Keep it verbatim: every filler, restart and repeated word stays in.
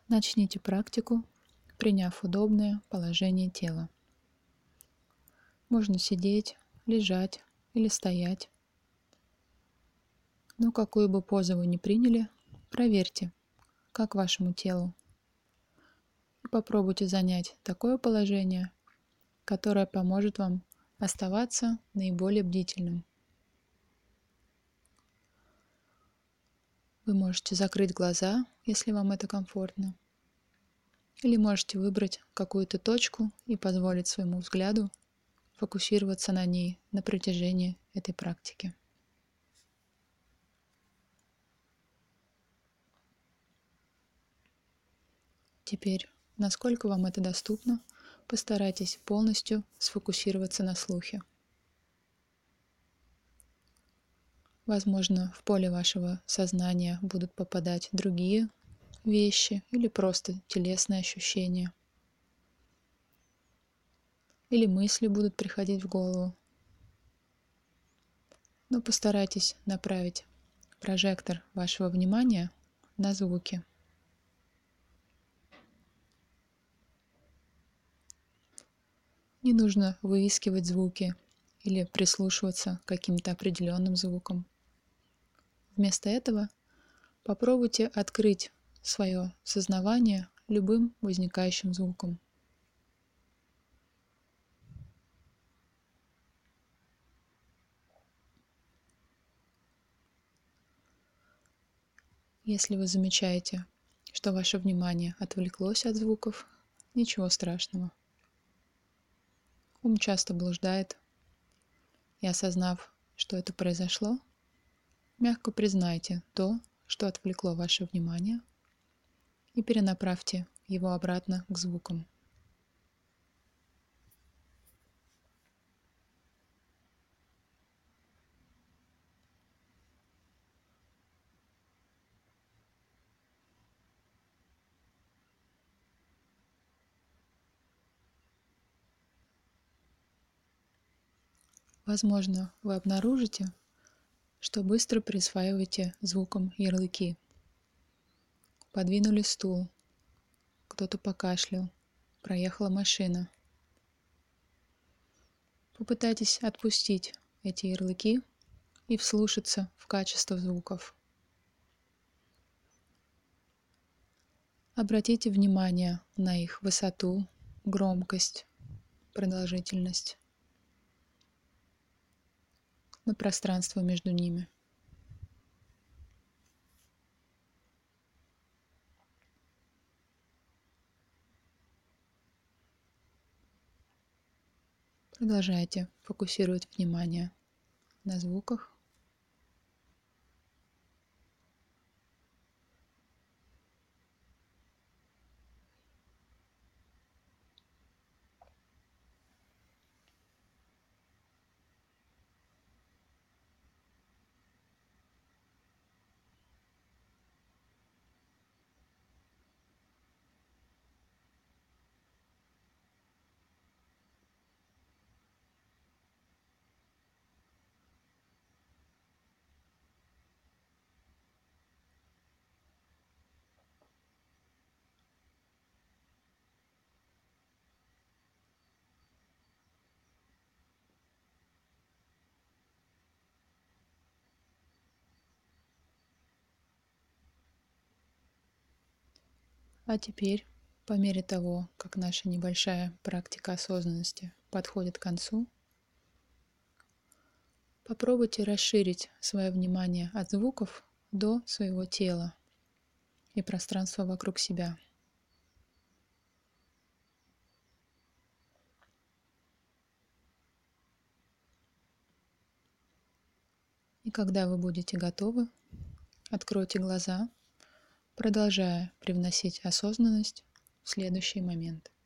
Начните практику, приняв удобное положение тела. Можно сидеть, лежать или стоять. Но какую бы позу вы ни приняли, проверьте, как вашему телу. И попробуйте занять такое положение, которое поможет вам оставаться наиболее бдительным. Вы можете закрыть глаза, если вам это комфортно. Или можете выбрать какую-то точку и позволить своему взгляду фокусироваться на ней на протяжении этой практики. Теперь, насколько вам это доступно, постарайтесь полностью сфокусироваться на слухе. Возможно, в поле вашего сознания будут попадать другие вещи или просто телесные ощущения. Или мысли будут приходить в голову. Но постарайтесь направить прожектор вашего внимания на звуки. Не нужно выискивать звуки или прислушиваться к каким-то определенным звукам. Вместо этого попробуйте открыть свое сознавание любым возникающим звуком. Если вы замечаете, что ваше внимание отвлеклось от звуков, ничего страшного. Ум часто блуждает, и осознав, что это произошло, мягко признайте то, что отвлекло ваше внимание, и перенаправьте его обратно к звукам. Возможно, вы обнаружите, что быстро присваиваете звукам ярлыки. Подвинули стул, кто-то покашлял, проехала машина. Попытайтесь отпустить эти ярлыки и вслушаться в качество звуков. Обратите внимание на их высоту, громкость, продолжительность, на пространство между ними. Продолжайте фокусировать внимание на звуках. А теперь, по мере того, как наша небольшая практика осознанности подходит к концу, попробуйте расширить свое внимание от звуков до своего тела и пространства вокруг себя. И когда вы будете готовы, откройте глаза, продолжая привносить осознанность в следующий момент.